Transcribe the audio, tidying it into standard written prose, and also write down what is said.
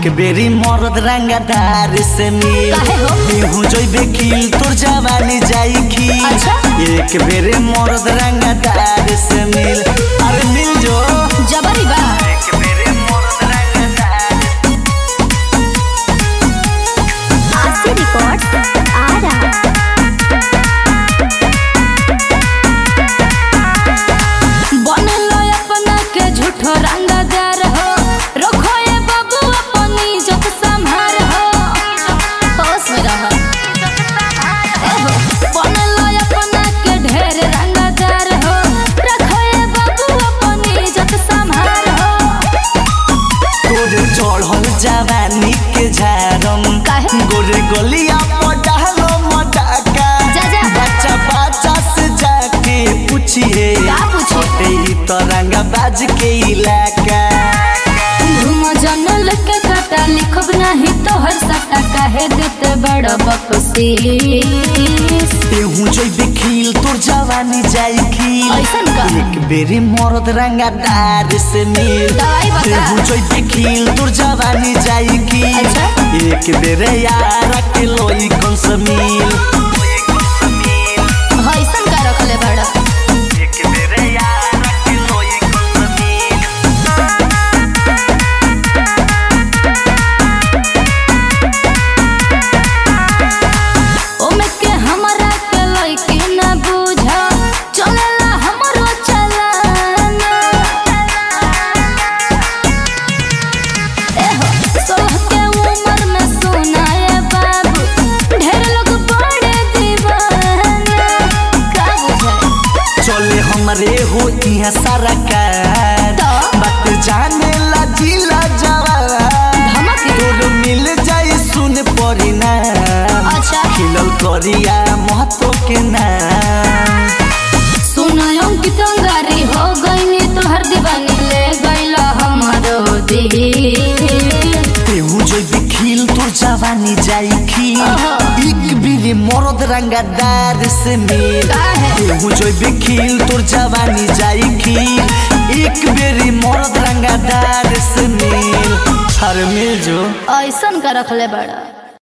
एक बेरी मरद रंगदार से मिल काहे हो? निहू जोइबे खिल तोर जवानी जाई खिल। अच्छा? एक बेरी मरद रंगदार से मिल अरे मिल जो जबरी बा एक बेरी मरद रंगदार। आशी रिकॉर्ड आ रहा बनलो अपना के झूठो रंगदार हो रखो ये बाबू अपनी इज्जत संभार हो होश में रह बनलो अपना के ढेर रंगदार हो रखो ये बाबू अपनी इज्जत संभार हो तोरे चढ़ल जवानी के झारम काहे? गोरे गलिया पटालो मटाका जा जा। बच्चा बच्चा से जाके पूछिए का पूछे? छोटे ही तो रंगबाज के इलाका। घूम जनल के कटा लिखब नहीं तो हर सटा काहे देते बड़ बकसीस तेहू जोइबे खिल तोर जवानी जाई खिल। ऐसन का? एक बेरी मरद रंगदार से मिल दवाई बता। तेहू जोइबे खिल तोर जवानी जाई खिल। अच्छा? एक बेरे यार के लोई कौन सा मिल ऐसन का रखले बड़ एक बेरे यार के लोई कौन सा मिल। ओमे के हमरा के लइकी ना बुझा चलेला हमरो चलाना एहो सोलह के उम्र में सुनाए बाबू ढेर लोग बड़े दीवाना का बुझाए चले हमरे हो यहाँ सारा कार तो? बात जाने ला जिला जवान धमक तोर मिल जाई सुन पड़ी ना अच्छा खिलल करिया महतो के नाम। सुनायो कि तंगारी हो गईनी तोहर दीवानी ले गईला हमारो दिल तेहू जोइबे खिल तोर जवानी जाई खिल। ओहो। एक बेरी मरद रंगदार से मिल काहे? तेहू जोइबे खिल तोर जवानी जाई खिल। एक बेरी मरद रंगदार से मिल हर मिल जो ऐसन का रखले बड़ा